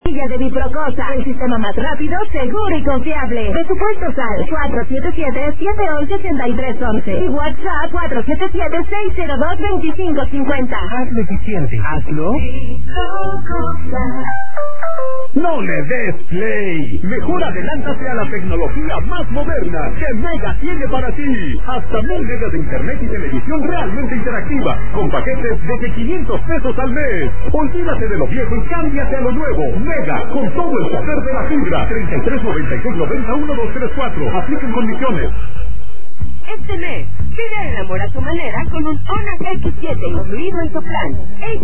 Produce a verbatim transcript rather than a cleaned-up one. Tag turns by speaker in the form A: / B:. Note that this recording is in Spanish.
A: de Biprocosa, el sistema más rápido, seguro y confiable. Presupuestos al cuatro siete siete, siete uno ocho, ocho tres uno uno y WhatsApp cuatro siete siete, seis cero dos, dos cinco cinco cero.
B: Hazlo eficiente, hazlo.
C: No le des play. Mejor adelántate a la tecnología más moderna que Mega tiene para ti. Hasta mil megas de internet y televisión realmente interactiva, con paquetes de quinientos pesos al mes. Olvídate de lo viejo y cámbiate a lo nuevo. Mega, con todo el poder de la fibra. treinta y tres, noventa y seis, noventa, uno, dos, tres, cuatro. Apliquen condiciones.
D: Este mes, pide el amor a tu manera con un Honor X siete incluido en tu plan.